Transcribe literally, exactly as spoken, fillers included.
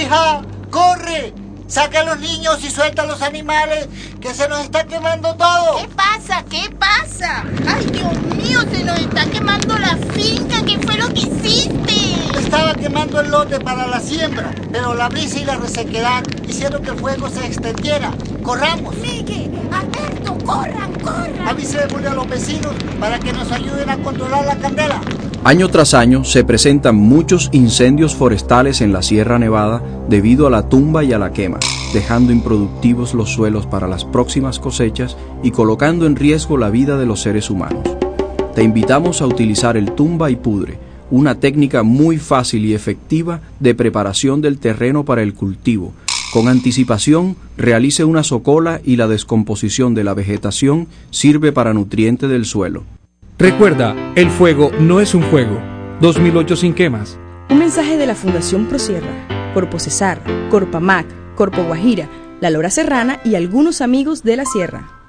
Hija, corre. Saca a los niños y suelta a los animales, que se nos está quemando todo. ¿Qué pasa? ¿Qué pasa? ¡Ay, Dios mío! Se nos está quemando la finca. ¿Qué fue lo que hiciste? Estaba quemando el lote para la siembra, pero la brisa y la resequedad hicieron que el fuego se extendiera. ¡Corramos! Sigue, Alberto, corran, corran. Avisémosle a los vecinos para que nos ayuden a controlar la candela. Año tras año se presentan muchos incendios forestales en la Sierra Nevada debido a la tumba y a la quema, dejando improductivos los suelos para las próximas cosechas y colocando en riesgo la vida de los seres humanos. Te invitamos a utilizar el tumba y pudre, una técnica muy fácil y efectiva de preparación del terreno para el cultivo. Con anticipación, realice una socola y la descomposición de la vegetación sirve para nutriente del suelo. Recuerda, el fuego no es un juego. dos mil ocho sin quemas. Un mensaje de la Fundación Prosierra, Corpo Cesar, Corpamac, Corpo Guajira, La Lora Serrana y algunos amigos de la Sierra.